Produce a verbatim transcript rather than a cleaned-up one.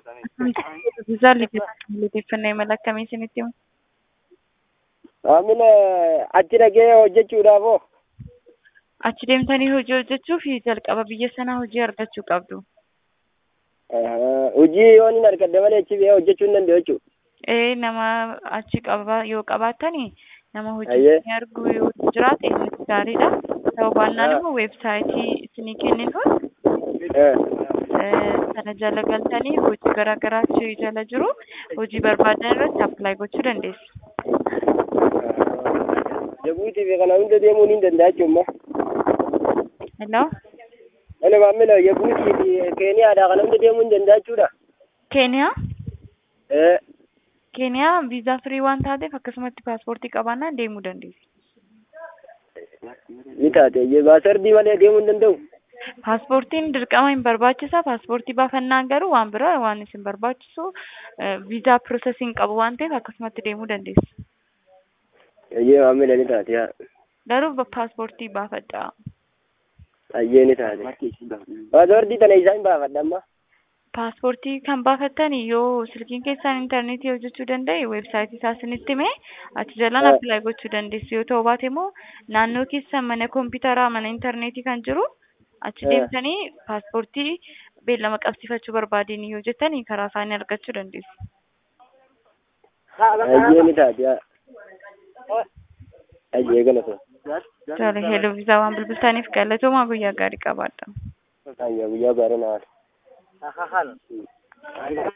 Visa liqeeffannaa imala akkamii isinitti himu? Amina achi dhaqee hojjechuudhaaf hoo? Achi deemtanii hojii hojjechuuf jalqaba biyya sanaa hojii argachuu qabdu. Hojii yoo hin argadde malee achi biyya hojjechuu hin danda'u jechuudha. Ee nama achi qaba yoo qabaatani nama hojii Ayyee. isinii argu yoo jiraate innis gaariidha. Ta'uu baannaan immoo weebsaayitii isinii kenninuun sana jala galtanii hojii garaa garaatu jala jiru. Hojii barbaadan irratti appilaayi gochuu dandeessu. Jabuutii fi kana hunda deemuu ni danda'a jechuudha. Hello? Ani maamila Jabuutii fi Keeniyaadhaa kana hunda deemuu ni danda'a jechuudha. Keeniyaa? Ee. Keeniyaa viizaa firii waan taateef akkasumatti paaspoortii qabaannaan deemuu dandeessi. Ni taate baasardii malee deemuu hin danda'u. Paaspoortiin dirqama hin barbaachisa. Paaspoortii baafannaan garuu waan biraa waan isin barbaachisu viizaa piroosesiin qabu waan ta'eef akkasumatti deemuu dandeessi. Ayyee maamila ni taate yaa. Garuu paaspoortii baafadhaa. Ayyee ni taate. Paaspoortii tana isaan baafadha amma. Paaspoortii kan baafattan yoo silkiin keessaan intarneetii hojjechuu danda'e weebsaayitii isaa isinitti himee achi jalaan appilaayi gochuu dandeessu. Yoo ta'u baate immoo naannoo keessan mana kompiitaraa mana intarneetii kan jiru achi deemtanii paaspoortii beellama qabsiifachuu barbaadeen yoo jettanii karaa isaanii argachuu dandeessu. Ayyee ni taate yaa. Ayyee galata. Tole heeloo viizaa waan bilbiltaniif galatoomaa guyyaa gaarii qabaadha. Ayyee guyyaa gaarii naa.